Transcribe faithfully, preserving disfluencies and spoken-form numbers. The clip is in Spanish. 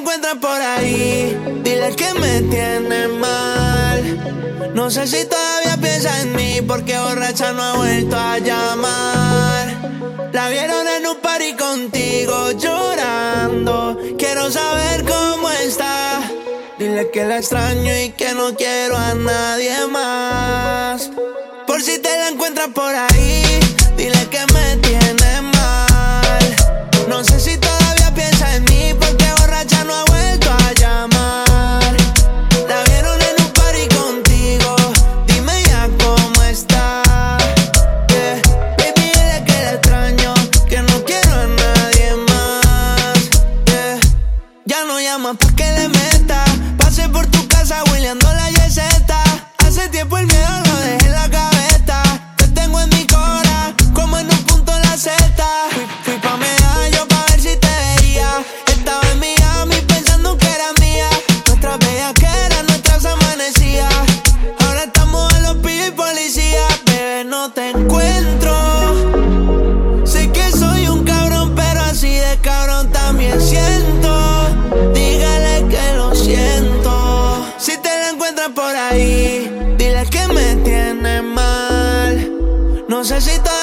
encuentras por ahí, dile que me tiene mal. No sé si todavía piensa en mí, porque borracha no ha vuelto a llamar. La vieron en un party contigo llorando. Quiero saber cómo está. Dile que la extraño y que no quiero a nadie más. Por si te la encuentras por ahí, dile que me tiene mal. No sé si todavía piensa en mí, porque borracha no ha vuelto a llamar. La vieron en un party contigo, dime ya cómo está. Yeah. Baby, dile que la extraño, que no quiero a nadie más. Yeah. Ya no llamas pa' que le meta. Pasé por tu casa hueleando la yeseta. Hace tiempo el miedo lo dejé en la gaveta. Te tengo en mi cora, como en un punto en la seta. Fui, fui pa' Medallo pa' ver si te veía. Estaba en Miami pensando que era mía. Nuestras bellaqueras, nuestras amanecías. Ahora estamos en los pillos y policías. Bebé, no te encuentro. Sé que soy un cabrón, pero así de cabrón también siento. Dígale que lo siento. Si te la encuentras por ahí, dile que me tiene mal. No sé si todavía